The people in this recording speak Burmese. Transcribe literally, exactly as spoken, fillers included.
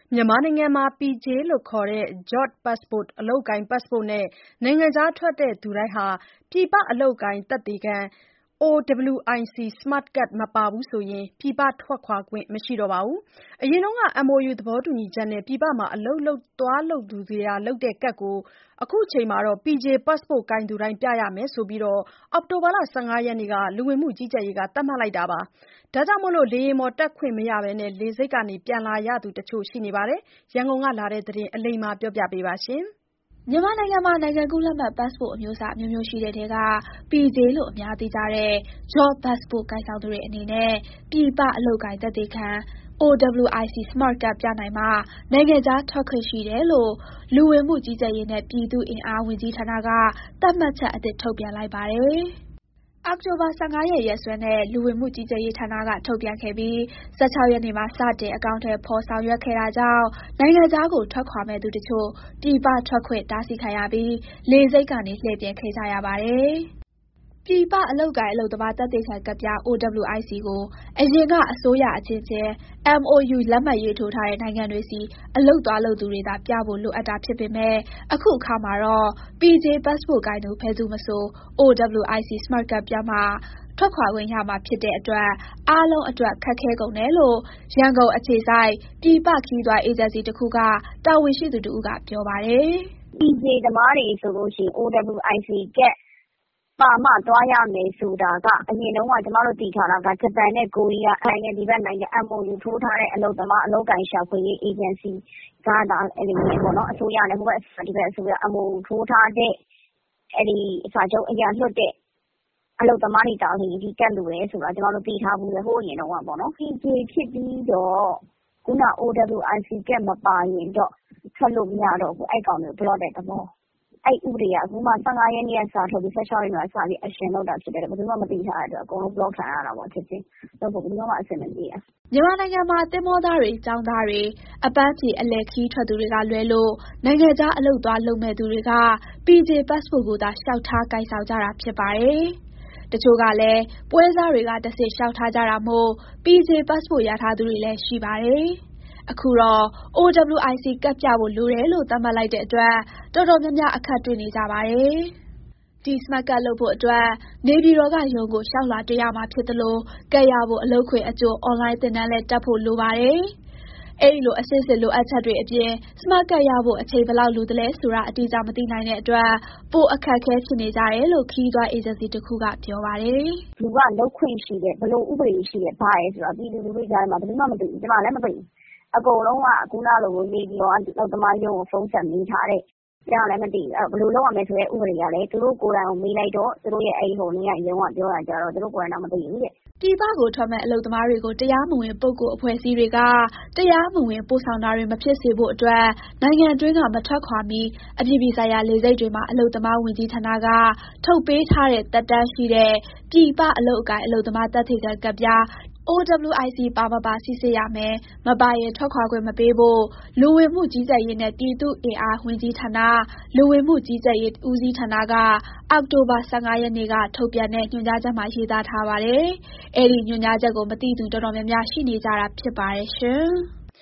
မြန်မာနိုင်ငံမှာ P J လို့ခေါ်တဲ့ Job Passport အလုပ်အကိုင် ပတ်စ်ပို့နဲ့ နိုင်ငံခြားထွက်သူတိုင်း ပြည်ပအလုပ်အကိုင်သက်သေခံ အို ဒဗ္ဗလျူ အိုင် စီ Smart Card မပါရင် ပြည်ပထွက်ခွာခွင့်မရှိတော့ပါဘူး။ အရင်က M O U သဘောတူညီချက်နဲ့ ပြည်ပမှာ အလုပ်သွားလုပ်သူတွေလုပ်တဲ့ကဒ်ကို အခုအချိန်မှာ P J Passport ကိုင်သူတိုင်း ပြရမယ်လို့ အောက်တိုဘာ ၁၅ ရက်နေ့က လူဝင်မှုကြီးကြပ်ရေးက သတ်မှတ်လိုက်တာပါ။ ဒါကြောင့် လေယာဉ်ပေါ်တက်ခွင့်မရဘဲ လေဆိပ်ကနေ ပြန်လာရသူတချို့ရှိနေပါတယ်။ ရန်ကုန်ကလာတဲ့သတင်း အလိမ္မာပြောပြပါမယ်။မြန်မာနိုင်ငံမှာ နိုင်ငံကူးလက်မှတ် ပတ်စ်ပို့အမျိုးအစားအမျိုးမျိုးရှိတဲ့ထဲက P J လို့ အများသိကြတဲ့ Job Passport ကိုင်ဆောင်သူတွေအနေနဲ့ ပြည်ပအလုပ်အကိုင်သက်သေခံ အို ဒဗ္ဗလျူ အိုင် စီ Smart Card ပြနိုင်မှ နိုင်ငံခြားထွက်ခွင့်ရှိတယ်လို့ လူဝင်မှုကြီးကြပ်ရေးနဲ့ ပြည်သူ့အင်အားဝန်ကြီးဌာနက သတ်မှတ်ချက်အသစ်ထုတ်ပြန်လိုက်ပါတယ်။ အောက်တိုဘာ ၁၅ ရက် ရက်စွဲနဲ့ လူဝင်မှုကြီးကြပ်ရေးဌာနက ထုတ်ပြန်ခဲ့ပြီး ၁၆ ရက်နေ့မှာ စတင်အကောင်အထည်ဖော်ဆောင်ရွက်ခဲ့တာကြောင့် နိုင်ငံခြားကို ထွက်ခွာမယ့်သူတချို့ ပြည်ပထွက်ခွင့်တားဆီးခံရပြီး လေဆိပ်ကနေ လှည့်ပြန်ခဲ့ကြရပါတယ်။ ပြည်ပအလုပ်အကိုင် အလုပ်သမားသက်သေခံကဒ်ပြား အို ဒဗ္ဗလျူ အိုင် စီ ကို အရင်က အစိုးရအချင်းချင်း M O U လက်မှတ်ရေးထိုးထားတဲ့နိုင်ငံတွေဆီ အလုပ်သွားလုပ်သူတွေသာ ပြဖို့လိုအပ်တာဖြစ်ပေမဲ့ အခုအခါမှာတော့ P J Passport ကိုင်သူ ဘယ်သူမဆို အို ဒဗ္ဗလျူ အိုင် စီ Smart Card ပြမှ ထွက်ခွာခွင့်ရမှာဖြစ်တဲ့အတွက် အားလုံးအတွက် ခက်ခဲကုန်တယ်လို့ ရန်ကုန်အခြေစိုက် ပြည်ပခရီးသွားအေဂျင်စီတခုက တာဝန်ရှိသူတဦးက ပြောပါတယ်။ P J သမားတွေဆိုရင် အို ဒဗ္ဗလျူ အိုင် စီ ကဒ်ပါမှ သွားရမယ်ဆိုတာက အရင်တုန်းက ကျမတို့သိထားတာက ဂျပန်နဲ့ ကိုရီးယား ဒီဘက်နိုင်ငံ M O U ထိုးထားတဲ့ အလုပ်သမား အလုပ်အကိုင်ရှာဖွေရေးအေဂျင်စီကသာ အစိုးရနဲ့ ဟိုဘက်အစိုးရ M O U ထိုးထားတဲ့ စာချုပ်အရလွှတ်တဲ့ အလုပ်သမားတွေသာလျှင် ဒီကဒ်လိုတယ်ဆိုတာ ကျမတို့သိထားဖူးတယ် ဟိုးအရင်တုန်းကပေါ့နော်။ P J ဖြစ်ပြီးတော့ ခုန အို ဒဗ္ဗလျူ အိုင် စီ ကဒ်မပါရင်တော့ ထွက်လို့မရတော့ဘူး။ အဲ့ကောင်တွေကို block တဲ့သဘော။ အဲ့ဥပဒေက အခုမှ ၁၅ ရက်နေ့ကစထုတ်ပြီး ၁၆ ရက်နေ့မှာစပြီး action လုပ်တာဖြစ်တဲ့အတွက် ဘယ်သူမှမသိထားတဲ့အတွက် အကုန်လုံး block ခံရတာပေါ့ ချက်ချင်းလုပ်ဖို့ ဘယ်သူမှအဆင်မပြေတာ။ မြန်မာနိုင်ငံမှာ သင်္ဘောသားတွေ၊ ကျောင်းသားတွေ၊ အပန်းဖြေ အလည်ခရီးထွက်သူတွေကလွဲလို့ နိုင်ငံခြားအလုပ်သွားလုပ်မယ့်သူတွေက P J Passport ကိုသာ လျှောက်ထားကိုင်ဆောင်ကြတာဖြစ်ပါတယ်။ တချို့ကလည်း ပွဲစားတွေကတဆင့် လျှောက်ထားကြတာမို့ P J Passport ရထားသူတွေလည်း ရှိပါတယ်။ အခုတော့ အို ဒဗ္ဗလျူ အိုင် စီ ကဒ်ပြဖို့လိုတယ်လို့ သတ်မှတ်လိုက်တဲ့အတွက် တော်တော်များများ အခက်တွေ့နေကြပါတယ်။ ဒီ Smart Card လုပ်ဖို့အတွက် နေပြည်တော်ကရုံးကို လျှောက်လွှာတင်ရမှာဖြစ်သလို ကဒ်ရဖို့ အလုပ်ခွင်အကြို အွန်လိုင်းသင်တန်းလည်းတက်ဖို့လိုပါတယ်။ အဲဒီလို အဆင့်ဆင့်လိုအပ်ချက်တွေအပြင် Smart Card ရဖို့ အချိန်ဘယ်လောက်လိုသလဲဆိုတာ အတိအကျမသိနိုင်တဲ့အတွက် ပိုအခက်အခဲဖြစ်နေကြတယ်လို့ ခရီးသွားအေဂျင်စီတခုက ပြောပါတယ်။ "ဘယ်သူကလုပ်ခွင့်ရှိတယ်၊ ဘယ်လိုဥပဒေရှိတယ် ဘာတယ်ဆိုတာ ပြည်သူလူထုကြားထဲမှာ ဘယ်သူမှမသိဘူး။ ကျမလည်းမသိဘူး။ အကုန်လုံးက ခုနလို နေပြည်တော်က အလုပ်သမားရုံးကို ဖုန်းဆက်မေးထားတယ်။ ကျမလည်းမသိဘူး။ ဘယ်လိုလုပ်ရမယ်ဆိုတဲ့ ဥပဒေကလည်း သူတို့ကိုယ်တိုင်ကိုမေးလိုက်တော့ သူတို့ရဲ့ရုံးကပြောတာကျတော့ သူတို့ကိုယ်တိုင်တောင်မသိဘူးတဲ့။ " ပြည်ပကိုထွက်မယ့် အလုပ်သမားတွေကို တရားမဝင် ပုဂ္ဂိုလ်အဖွဲ့အစည်းတွေက တရားမဝင် ပို့ဆောင်တာတွေ မဖြစ်စေဖို့အတွက် နိုင်ငံတွင်းက မထွက်ခွာမီ အပြည်ပြည်ဆိုင်ရာလေဆိပ်တွေမှာ အလုပ်သမားဝန်ကြီးဌာနက ထုတ်ပေးထားတဲ့ သက်တမ်းရှိတဲ့ ပြည်ပအလုပ်အကိုင် အလုပ်သမားသက်သေခံကဒ်ပြား အို ဒဗ္ဗလျူ အိုင် စီ ပါမပါ စိစစ်ရမယ်။ မပါရင် ထွက်ခွာခွင့်မပေးဖို့ လူဝင်မှုကြီးကြပ်ရေးနဲ့ ပြည်သူ့အင်အားဝန်ကြီးဌာန၊ လူဝင်မှုကြီးကြပ်ရေးဦးစီးဌာနက အောက်တိုဘာ ၁၅ ရက်နေ့က ထုတ်ပြန်တဲ့ ညွှန်ကြားချက်မှာ ရေးသားထားပါတယ်။ အဲဒီညွှန်ကြားချက်ကို မသိသူတော်တော်များများ ရှိနေကြတာဖြစ်ပါတယ်ရှင်။